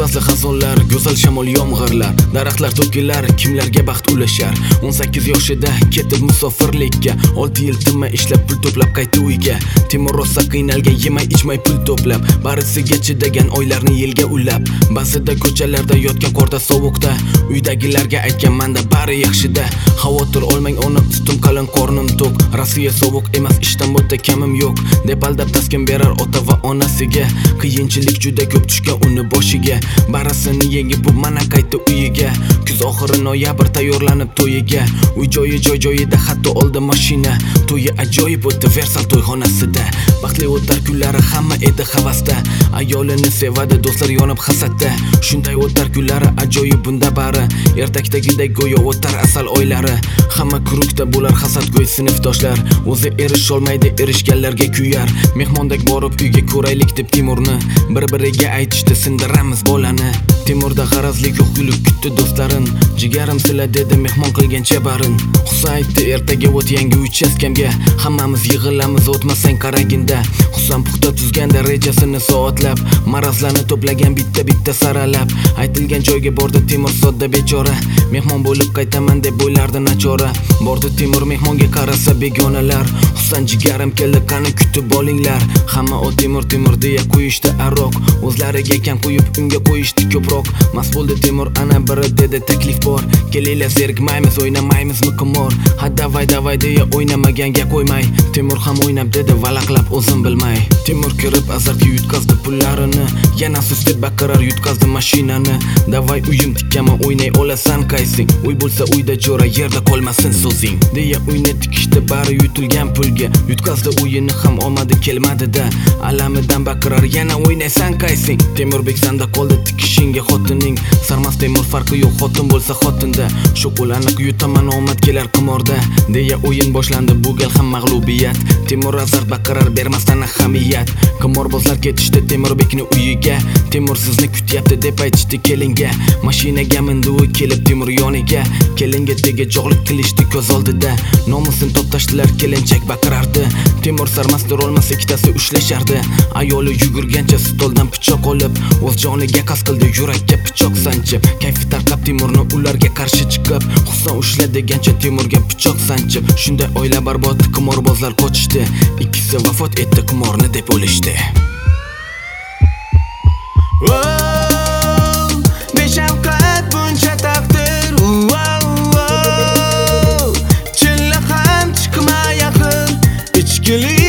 Ehsosli xazonlar, go'zal shamol yomg'irlar, daraxtlar to'kilar, kimlarga baxt ulashar. 18 yoshida ketib musofirlikka, 6 yil tinmay ishlab pul to'plab qaytdi uyga. Timur rosa qiynalgan, yemay ichmay pul to'plab, barisiga chidagan oylarni yilga ulab. Ba'zida ko'chalarda yotgan qorda sovuqda, uydagilarga aytgan manda bari yaxshida. Xavotir olmang ona ustim qalin, qornim to'q. Rossiya sovuq emas, ishdan bo'ta kamim yo'q deb aldab taskin berar ota va onasiga. Qiyinchilik juda ko'p tushgan uni boshiga, barisini yengib bu mana qaytdi uyiga. Kuz oxiri noyabr tayyorlanib to'yiga, uy joyida hatto oldi mashina. To'yi ajoyib o'tdi Versal to'yxonasida. Baxtli o'tar kunlari hamma edi havasda, ayolini sevadi do'stlar yonib hasadda. Shunday o'tar kunlari ajoyib bunda bari, ertakdagidek go'yo o'tar asal oylari. Hamma kurukda bo'lar hasadgo'y sinfdoshlar, o'zi erisholmaydi erishganlarga kuyar. Mehmondek borib uyga ko'raylik deb Timurni bir-biriga aytishdi sindiramiz bolani. Timurda g'arazlik yo'q, kulib kutdi do'stlarin, jigarim sila dedi mehmon qilgancha barin. Husa aytdi ertaga o't yangi uchastkamga, hammamiz yig'ilamiz o'tmasang qaraginda. Husam puxta tuzganda rejasini soatlab, marazlarni to'plagan bitta saralab. Aytilgan joyga bordi Timur sodda bechora, mehmon bo'lib qaytaman deb o'ylardi nachora. Bordi Timur mehmonga qarasa begonalar, Husan jigarim keldi qani kutib olinglar. Hamma o Timur deya qo'yishdi aroq, o'zlariga kam qo'yib unga qo'yishdi ko'proq. Mas bo'ldi Timur ana biri dedi taklif bor, kelinglar zerikmaymiz o'ynamaymizmi qimor. Ha davay deya o'ynamaganga qo'ymay, Timur ham o'ynab dedi valaqlab o'zim bilmay. Timur kirib azartga yutkazdi pullarini, yana susdeb baqirar yutkazdi mashinani. Davay uyim tikkaman o'ynay olasan qaysing, uy bo'lsa uyda jo'ra yerda qolmasin so'zing deya uyni tikishdi bari yutilgan pulga. Yutkazdi uyini ham omadi kelmadi-da, alamidan baqirar yana o'ynaysan qaysing. Temurbek sanda qoldi tikishingga xotining, sarmas Temur farqi yo'q xotin bo'lsa xotinda. Shokolaniq yutaman omad kelar qimorda deya o'yin boshlandi bu gal ham mag'lubiyat. Temur azart baqirar bermasdan ahamiyat. Qimorbozlar ketishdi Temurbekni uyiga, Temur sizni kutyapti deb aytishdi kelinga. Mashinaga mindi u kelib Temur yoniga, kelinga tega jog'lik qilishdi ko'z oldida. Nomusin toptashdilar kelinchak baqirardi, Temur sarmastir olmasa ikkitasi ushlashardi. Ayoli yugurgancha stoldan pichoq olib, o'z joniga qasd qildi yurakka pichoq sanchib. Kayfi tarqab Temurni ularga qarshi chiqib, Husan ushla degancha Temurga pichoq sanchib. Shunday oila barbod, qimorbozlar qochishdi, ikkisi vafot etdi qimorni deb o'lishdi. Beshafqat buncha taqdir, chilla ham chiqma yaqin, ichkilik